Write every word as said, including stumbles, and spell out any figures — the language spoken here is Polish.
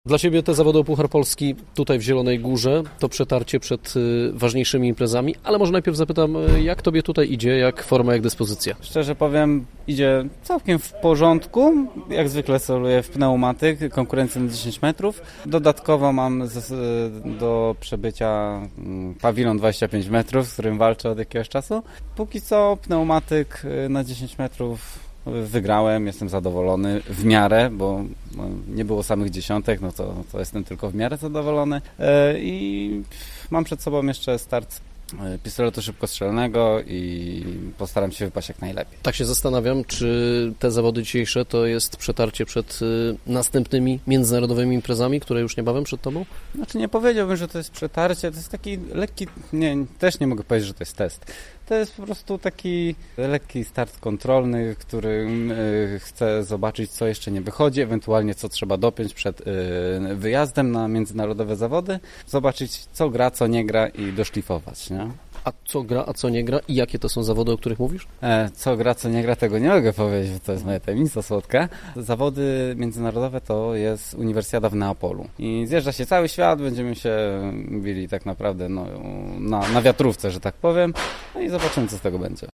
Dla Ciebie te zawody o Puchar Polski tutaj w Zielonej Górze to przetarcie przed y, ważniejszymi imprezami, ale może najpierw zapytam, y, jak Tobie tutaj idzie, jak forma, jak dyspozycja? Szczerze powiem, idzie całkiem w porządku. Jak zwykle soluję w pneumatyk, konkurencję na dziesięć metrów. Dodatkowo mam z, do przebycia pawilon dwadzieścia pięć metrów, z którym walczę od jakiegoś czasu. Póki co pneumatyk na dziesięć metrów wygrałem, jestem zadowolony w miarę, bo nie było samych dziesiątek, no to, to jestem tylko w miarę zadowolony i mam przed sobą jeszcze start pistoletu szybkostrzelnego i postaram się wypaść jak najlepiej. Tak się zastanawiam, czy te zawody dzisiejsze to jest przetarcie przed y, następnymi międzynarodowymi imprezami, które już niebawem przed Tobą? Znaczy nie powiedziałbym, że to jest przetarcie, to jest taki lekki, nie, też nie mogę powiedzieć, że to jest test. To jest po prostu taki lekki start kontrolny, który y, chcę zobaczyć, co jeszcze nie wychodzi, ewentualnie co trzeba dopiąć przed y, wyjazdem na międzynarodowe zawody, zobaczyć, co gra, co nie gra i doszlifować, nie? A co gra, a co nie gra i jakie to są zawody, o których mówisz? E, co gra, co nie gra, tego nie mogę powiedzieć, bo to jest moja tajemnica słodka. Zawody międzynarodowe to jest Uniwersjada w Neapolu. I zjeżdża się cały świat, będziemy się bili tak naprawdę no, na, na wiatrówce, że tak powiem. No i zobaczymy, co z tego będzie.